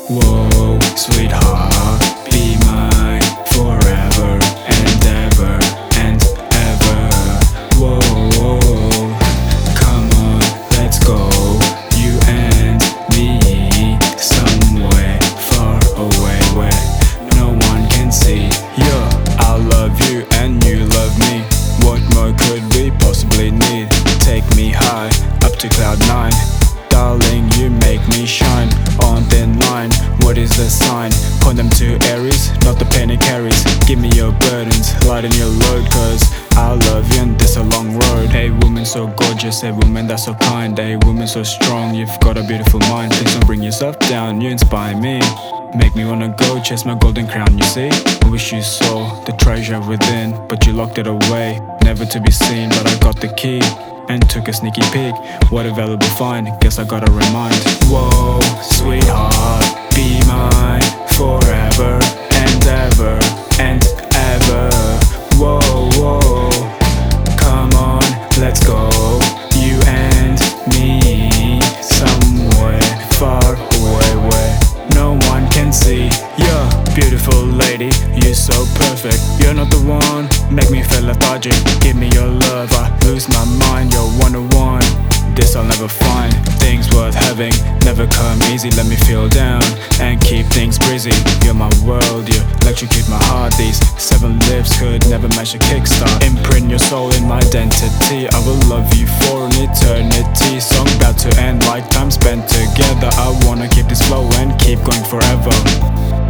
Whoa, sweetheart, be mine forever and ever and ever. Whoa, whoa, come on, let's go. You and me, somewhere far away where no one can see. Yeah, I love you and you love me. What more could we possibly need? Take me high, up to cloud 9. Darling, you make me shine on thin line. What is the sign? Point them to Aries, not the penny carries. Give me your burdens, lighten your load, cause I love you and this a long road. Hey woman so gorgeous, hey woman that's so kind, hey woman so strong, you've got a beautiful mind. Please don't bring yourself down, you inspire me. Make me wanna go chase my golden crown, you see. I wish you saw the treasure within, but you locked it away, never to be seen. But I got the key and took a sneaky peek. What a valuable find, guess I gotta remind. Whoa, sweetheart, be mine forever and ever and ever. Whoa, whoa, come on, let's go. You and me, somewhere far away where no one can see. You're beautiful lady, you're so perfect. You're not the one, make me feel lethargic. Give me your love, I lose my mind. You're one-on-one, this I'll never find. Things worth having, never come easy. Let me feel down and keep things breezy. You're my world, you electrocute my heart. These 7 lips could never match a kickstart. Imprint your soul in my identity. I will love you for an eternity. Song about to end, lifetime spent together. I wanna keep this flow and keep going forever.